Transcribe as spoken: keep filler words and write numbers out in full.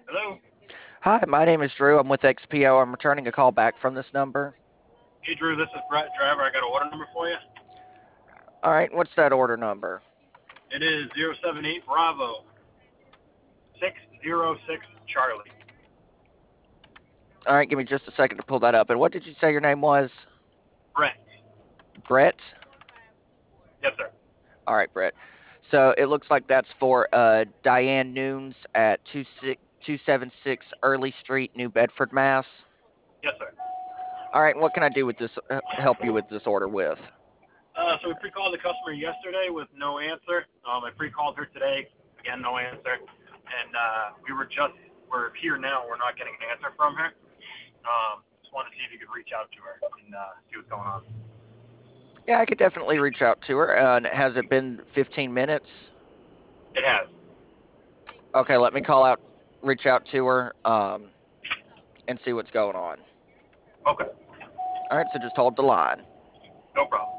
Hello. Hi, my name is Drew. I'm with X P O. I'm returning a call back from this number. Hey, Drew, this is Brett Driver. I got an order number for you. All right, what's that order number? It is zero seven eight Bravo six zero six Charlie. All right, give me just a second to pull that up. And what did you say your name was? Brett. Brett? Yes, sir. All right, Brett. So it looks like that's for uh, Diane Noons at two seven six Early Street, New Bedford, Mass. Yes, sir. All right, what can I do with this? Uh, help you with this order with? Uh, so we pre-called the customer yesterday with no answer. Um, I pre-called her today. Again, no answer. And uh, we were just, we're here now. We're not getting an answer from her. Um, just wanted to see if you could reach out to her and uh, see what's going on. Yeah, I could definitely reach out to her. Uh, and has it been fifteen minutes? It has. Okay, let me call out, reach out to her, um, and see what's going on. Okay. All right, so just hold the line. No problem.